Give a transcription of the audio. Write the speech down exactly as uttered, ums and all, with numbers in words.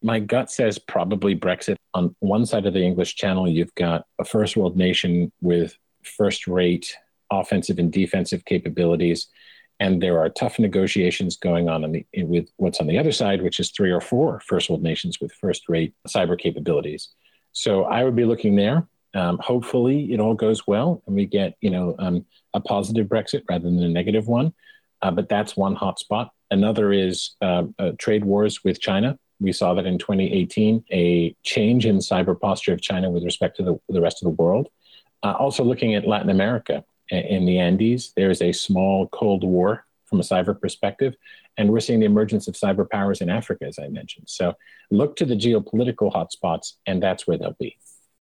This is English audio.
My gut says probably Brexit. On one side of the English Channel, you've got a first world nation with first-rate offensive and defensive capabilities, and there are tough negotiations going on in the, with what's on the other side, which is three or four first world nations with first-rate cyber capabilities. So I would be looking there. Um, hopefully, it all goes well, and we get you know um, a positive Brexit rather than a negative one. Uh, but that's one hot spot. Another is uh, uh, trade wars with China. We saw that in twenty eighteen, a change in cyber posture of China with respect to the, the rest of the world. Uh, also looking at Latin America, in the Andes, there is a small Cold War from a cyber perspective, and we're seeing the emergence of cyber powers in Africa, as I mentioned. So look to the geopolitical hotspots, and that's where they'll be.